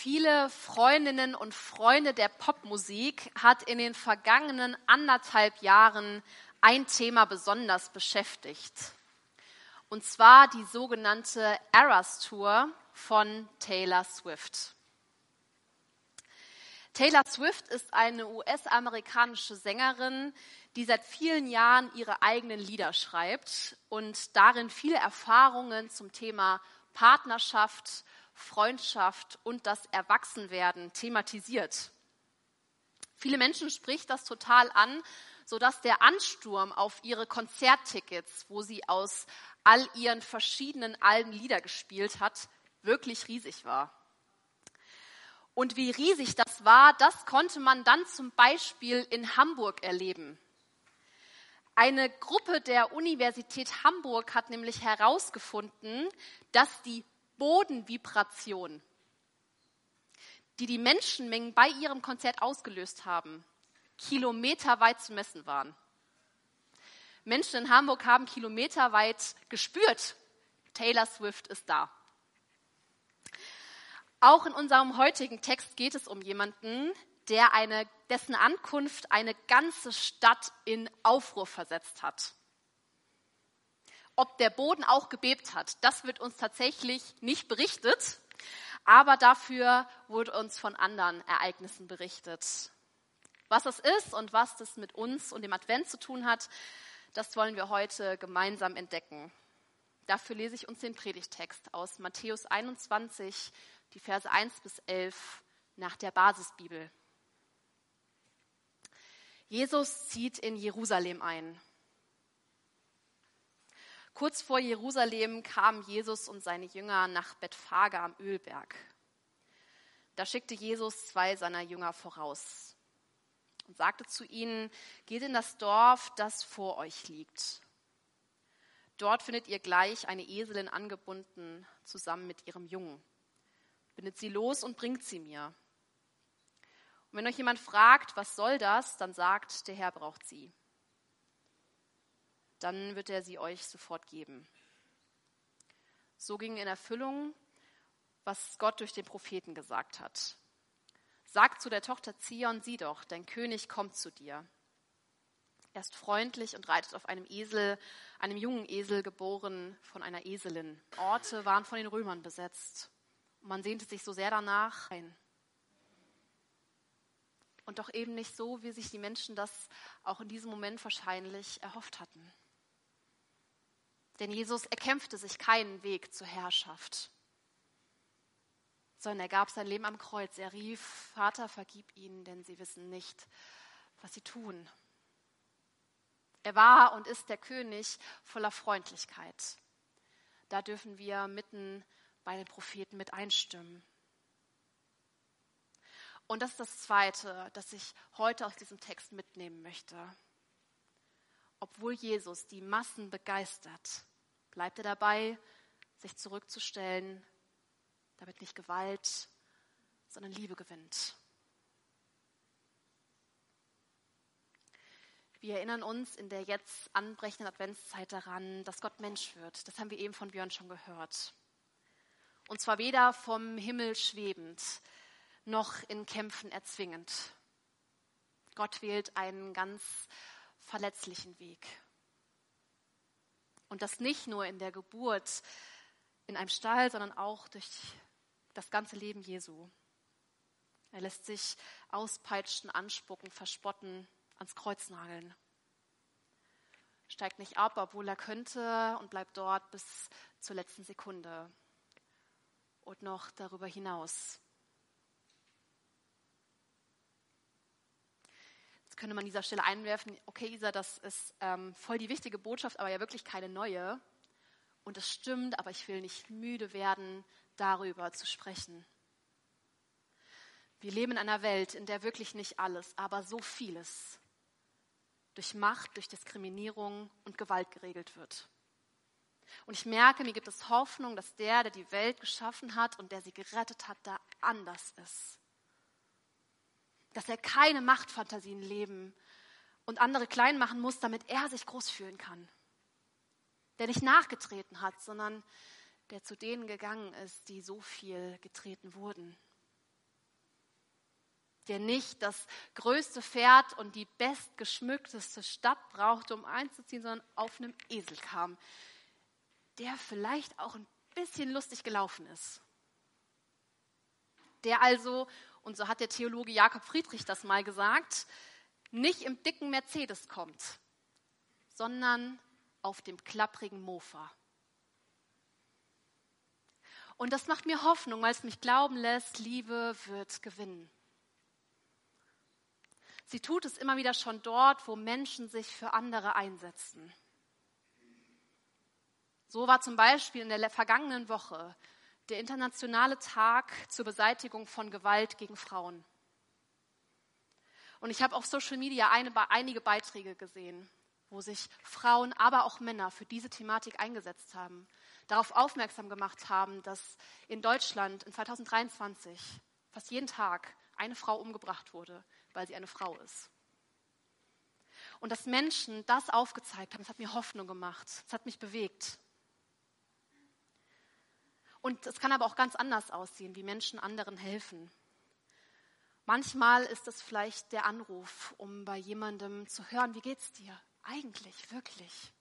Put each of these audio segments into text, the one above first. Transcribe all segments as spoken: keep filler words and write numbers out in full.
Viele Freundinnen und Freunde der Popmusik hat in den vergangenen anderthalb Jahren ein Thema besonders beschäftigt. Und zwar die sogenannte Eras Tour von Taylor Swift. Taylor Swift ist eine U S-amerikanische Sängerin, die seit vielen Jahren ihre eigenen Lieder schreibt und darin viele Erfahrungen zum Thema Partnerschaft, Freundschaft und das Erwachsenwerden thematisiert. Viele Menschen spricht das total an, sodass der Ansturm auf ihre Konzerttickets, wo sie aus all ihren verschiedenen Alben Lieder gespielt hat, wirklich riesig war. Und wie riesig das war, das konnte man dann zum Beispiel in Hamburg erleben. Eine Gruppe der Universität Hamburg hat nämlich herausgefunden, dass die Bodenvibration, die die Menschenmengen bei ihrem Konzert ausgelöst haben, kilometerweit zu messen waren. Menschen in Hamburg haben kilometerweit gespürt, Taylor Swift ist da. Auch in unserem heutigen Text geht es um jemanden, der eine, dessen Ankunft eine ganze Stadt in Aufruhr versetzt hat. Ob der Boden auch gebebt hat, das wird uns tatsächlich nicht berichtet, aber dafür wurde uns von anderen Ereignissen berichtet. Was das ist und was das mit uns und dem Advent zu tun hat, das wollen wir heute gemeinsam entdecken. Dafür lese ich uns den Predigttext aus Matthäus einundzwanzig, die Verse eins bis elf nach der Basisbibel. Jesus zieht in Jerusalem ein. Kurz vor Jerusalem kamen Jesus und seine Jünger nach Bethphage am Ölberg. Da schickte Jesus zwei seiner Jünger voraus und sagte zu ihnen: Geht in das Dorf, das vor euch liegt. Dort findet ihr gleich eine Eselin angebunden, zusammen mit ihrem Jungen. Bindet sie los und bringt sie mir. Und wenn euch jemand fragt, was soll das, dann sagt, der Herr braucht sie. Dann wird er sie euch sofort geben. So ging in Erfüllung, was Gott durch den Propheten gesagt hat. Sagt zu der Tochter Zion, sieh doch, dein König kommt zu dir. Er ist freundlich und reitet auf einem Esel, einem jungen Esel, geboren von einer Eselin. Orte waren von den Römern besetzt. Und man sehnte sich so sehr danach ein. Und doch eben nicht so, wie sich die Menschen das auch in diesem Moment wahrscheinlich erhofft hatten. Denn Jesus erkämpfte sich keinen Weg zur Herrschaft, sondern er gab sein Leben am Kreuz. Er rief: Vater, vergib ihnen, denn sie wissen nicht, was sie tun. Er war und ist der König voller Freundlichkeit. Da dürfen wir mitten bei den Propheten mit einstimmen. Und das ist das Zweite, das ich heute aus diesem Text mitnehmen möchte. Obwohl Jesus die Massen begeistert, bleibt er dabei, sich zurückzustellen, damit nicht Gewalt, sondern Liebe gewinnt. Wir erinnern uns in der jetzt anbrechenden Adventszeit daran, dass Gott Mensch wird. Das haben wir eben von Björn schon gehört. Und zwar weder vom Himmel schwebend, noch in Kämpfen erzwingend. Gott wählt einen ganz verletzlichen Weg. Und das nicht nur in der Geburt in einem Stall, sondern auch durch das ganze Leben Jesu. Er lässt sich auspeitschen, anspucken, verspotten, ans Kreuz nageln. Steigt nicht ab, obwohl er könnte, und bleibt dort bis zur letzten Sekunde. Und noch darüber hinaus. Jetzt könnte man an dieser Stelle einwerfen, okay Isa, das ist ähm, voll die wichtige Botschaft, aber ja wirklich keine neue. Und es stimmt, aber ich will nicht müde werden, darüber zu sprechen. Wir leben in einer Welt, in der wirklich nicht alles, aber so vieles durch Macht, durch Diskriminierung und Gewalt geregelt wird. Und ich merke, mir gibt es Hoffnung, dass der, der die Welt geschaffen hat und der sie gerettet hat, da anders ist. Dass er keine Machtfantasien leben und andere klein machen muss, damit er sich groß fühlen kann. Der nicht nachgetreten hat, sondern der zu denen gegangen ist, die so viel getreten wurden. der nicht das größte Pferd und die bestgeschmückteste Stadt brauchte, um einzuziehen, sondern auf einem Esel kam, der vielleicht auch ein bisschen lustig gelaufen ist. Der also, und so hat der Theologe Jakob Friedrich das mal gesagt, nicht im dicken Mercedes kommt, sondern auf dem klapprigen Mofa. Und das macht mir Hoffnung, weil es mich glauben lässt, Liebe wird gewinnen. Sie tut es immer wieder schon dort, wo Menschen sich für andere einsetzen. So war zum Beispiel in der vergangenen Woche der internationale Tag zur Beseitigung von Gewalt gegen Frauen. Und ich habe auf Social Media eine, einige Beiträge gesehen, wo sich Frauen, aber auch Männer für diese Thematik eingesetzt haben, darauf aufmerksam gemacht haben, dass in Deutschland in zweitausenddreiundzwanzig fast jeden Tag eine Frau umgebracht wurde, weil sie eine Frau ist. Und dass Menschen das aufgezeigt haben, das hat mir Hoffnung gemacht, das hat mich bewegt. Und es kann aber auch ganz anders aussehen, wie Menschen anderen helfen. Manchmal ist es vielleicht der Anruf, um bei jemandem zu hören, wie geht's dir eigentlich, wirklich?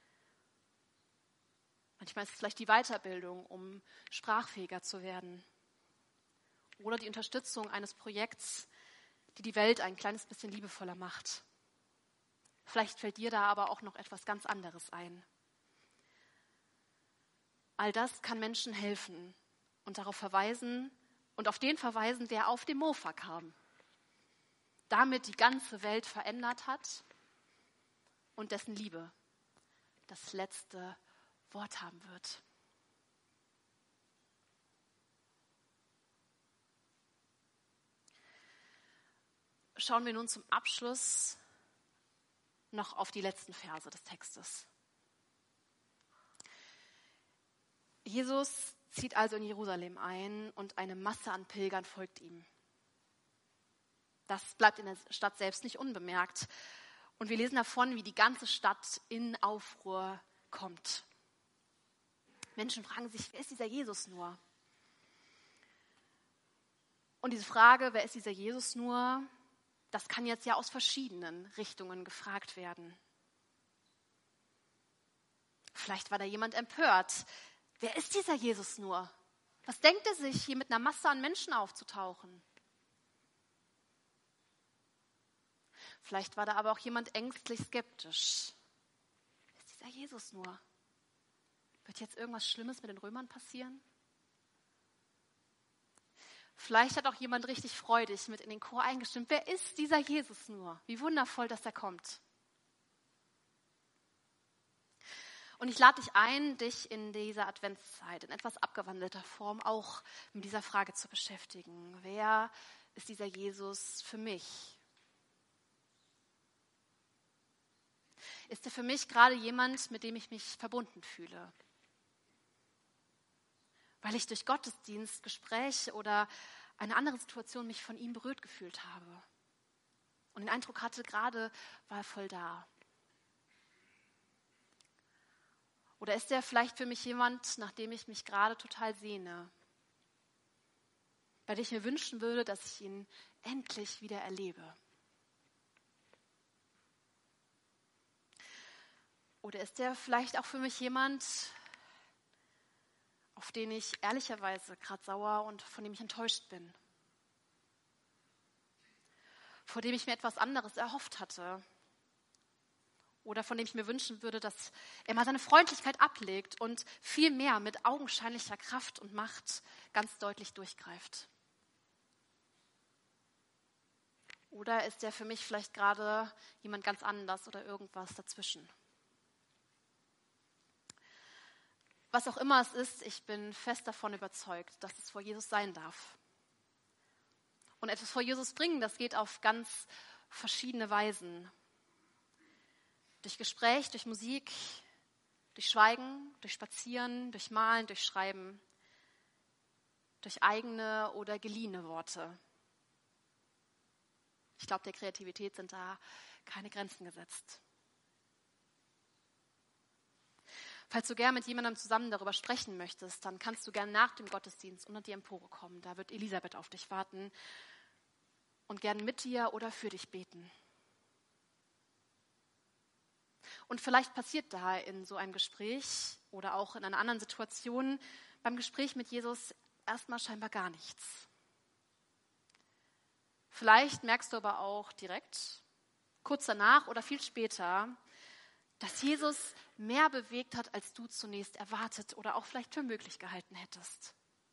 Manchmal ist es vielleicht die Weiterbildung, um sprachfähiger zu werden. Oder die Unterstützung eines Projekts, die die Welt ein kleines bisschen liebevoller macht. Vielleicht fällt dir da aber auch noch etwas ganz anderes ein. All das kann Menschen helfen und darauf verweisen und auf den verweisen, der auf dem Mofa kam, damit die ganze Welt verändert hat und dessen Liebe das letzte Wort haben wird. Schauen wir nun zum Abschluss noch auf die letzten Verse des Textes. Jesus zieht also in Jerusalem ein und eine Masse an Pilgern folgt ihm. Das bleibt in der Stadt selbst nicht unbemerkt. Und wir lesen davon, wie die ganze Stadt in Aufruhr kommt. Menschen fragen sich, wer ist dieser Jesus nur? Und diese Frage, wer ist dieser Jesus nur, das kann jetzt ja aus verschiedenen Richtungen gefragt werden. Vielleicht war da jemand empört. Wer ist dieser Jesus nur? Was denkt er sich, hier mit einer Masse an Menschen aufzutauchen? Vielleicht war da aber auch jemand ängstlich skeptisch. Wer ist dieser Jesus nur? Wird jetzt irgendwas Schlimmes mit den Römern passieren? Vielleicht hat auch jemand richtig freudig mit in den Chor eingestimmt. Wer ist dieser Jesus nur? Wie wundervoll, dass er kommt. Und ich lade dich ein, dich in dieser Adventszeit in etwas abgewandelter Form auch mit dieser Frage zu beschäftigen. Wer ist dieser Jesus für mich? Ist er für mich gerade jemand, mit dem ich mich verbunden fühle? Weil ich durch Gottesdienst, Gespräche oder eine andere Situation mich von ihm berührt gefühlt habe. Und den Eindruck hatte, gerade war er voll da. Oder ist er vielleicht für mich jemand, nach dem ich mich gerade total sehne? Bei dem ich mir wünschen würde, dass ich ihn endlich wieder erlebe. Oder ist er vielleicht auch für mich jemand, auf den ich ehrlicherweise gerade sauer und von dem ich enttäuscht bin? Vor dem ich mir etwas anderes erhofft hatte? Oder von dem ich mir wünschen würde, dass er mal seine Freundlichkeit ablegt und viel mehr mit augenscheinlicher Kraft und Macht ganz deutlich durchgreift? Oder ist er für mich vielleicht gerade jemand ganz anders oder irgendwas dazwischen? Was auch immer es ist, ich bin fest davon überzeugt, dass es vor Jesus sein darf. Und etwas vor Jesus bringen, das geht auf ganz verschiedene Weisen. Durch Gespräch, durch Musik, durch Schweigen, durch Spazieren, durch Malen, durch Schreiben, durch eigene oder geliehene Worte. Ich glaube, der Kreativität sind da keine Grenzen gesetzt. Falls du gerne mit jemandem zusammen darüber sprechen möchtest, dann kannst du gerne nach dem Gottesdienst unter die Empore kommen. Da wird Elisabeth auf dich warten. und gern mit dir oder für dich beten. Und vielleicht passiert da in so einem Gespräch oder auch in einer anderen Situation beim Gespräch mit Jesus erstmal scheinbar gar nichts. Vielleicht merkst du aber auch direkt, kurz danach oder viel später, dass Jesus mehr bewegt hat, als du zunächst erwartet oder auch vielleicht für möglich gehalten hättest.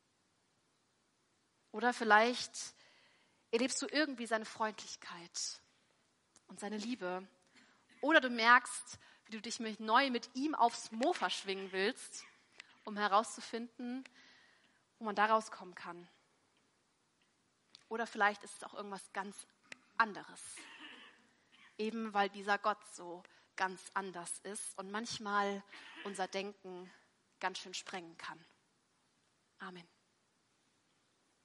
Oder vielleicht erlebst du irgendwie seine Freundlichkeit und seine Liebe. Oder du merkst, wie du dich mit, neu mit ihm aufs Mofa schwingen willst, um herauszufinden, wo man da rauskommen kann. Oder vielleicht ist es auch irgendwas ganz anderes. Eben weil dieser Gott so ganz anders ist und manchmal unser Denken ganz schön sprengen kann. Amen.